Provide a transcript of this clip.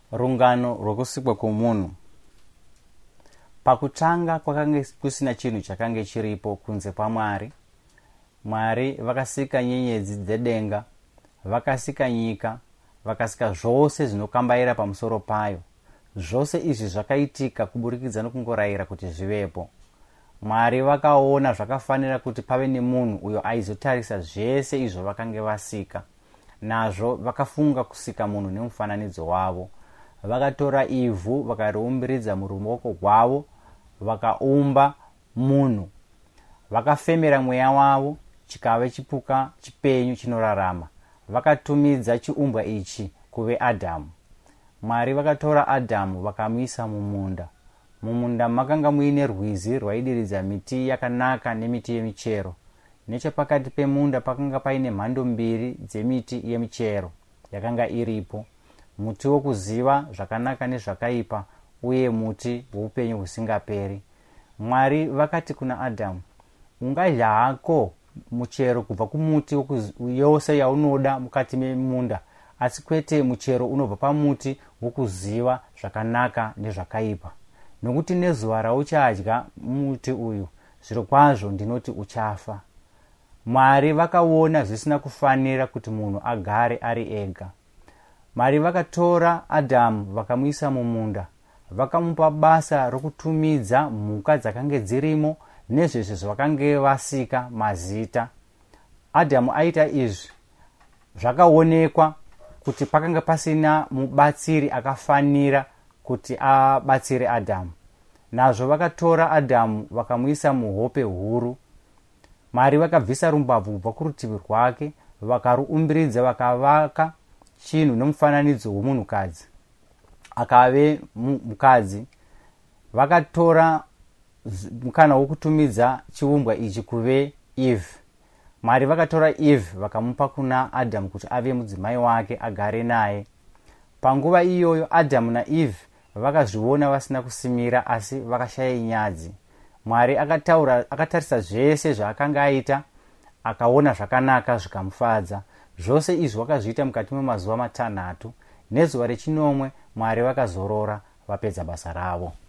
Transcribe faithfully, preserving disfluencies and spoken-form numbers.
Rungano rwokusikwa kwomunhu. Pakutanga kwakanga kusina chinhu chakange chiripo kunze kwaMwari. Mwari vakasika nyenyedzi dzedenga, vakasika nyika, vakasika zvose zvinokambaira pamusoro payo. Zvose izvi zvakaitika kuburikidza nokungorayira kuti zvivepo. Mwari vakaona zvakafanira kuti pave nemunhu uyo aizotarisa zvese izvo vakange vasika. Nazvo vakafunga kusika munhu nemufananidzo wavo. Vakatora ivhu vakariumbiridza muruoko rwavo, vakaumba munhu. Vakafemera mweya wavo, chikave chipuka chipenyu chinorarama. Vakatumidza chiumbwa ichi kuve Adhamu. Mwari vakatora Adhamu vakamuisa mumunda. Mumunda makanga muine rwizi rwaidiridza miti yakanaka nemiti yemichero. Nechepakati pemunda pakanga paine mhando mbiri dzemiti yemichero yakanga iripo: muti wokuziva zvakanaka nezvakaipa uye muti woupenyu husingaperi. Mwari vakati kuna Adhamu, ungadya hako muchero kubva kumuti yose yaunoda mukati memunda, asi kwete muchero unobva pamuti wokuziva zvakanaka nezvakaipa, nokuti nezuva rauchadya muti uyu zvirokwazvo ndinoti uchafa. Mwari vakaona zvisina kufanira kuti munhu agare ari ega. Mwari vakatora Adhamu vakamuisa mumunda. Vakamupa basa rokutumidza mhuka dzakange dzirimo nezvese zvakange vasika mazita. Adhamu aita izvi, zvakaonekwa kuti pakanga pasina mubatsiri akafanira kuti abatsire Adhamu. Nazvo vakatora Adhamu vakamuisa muhope huru. Mwari vakabvisa rumbabvu kubva kurutivi rwake, vakaruumbiridza vakavaka chinhu nomufananidzo womunhukadzi, akave mukadzi. Vakatora mukana wokutumidza chiumbwa ichi kuve Eve. Mwari vakatora Eve vakamupa kuna Adhamu kuti ave mudzimai wake agare naye. Panguva iyoyo Adhamu naEve vakazviona vasina kusimira, asi vakashaya nyadzi. Mwari akataura, akatarisa zvese zvaakanga aita, akaona zvakanaka zvikamufadza. Zvose izvi vakazviita mukati memazuva matanhatu. Nezuva rechinomwe Mwari vakazorora vapedza basa ravo.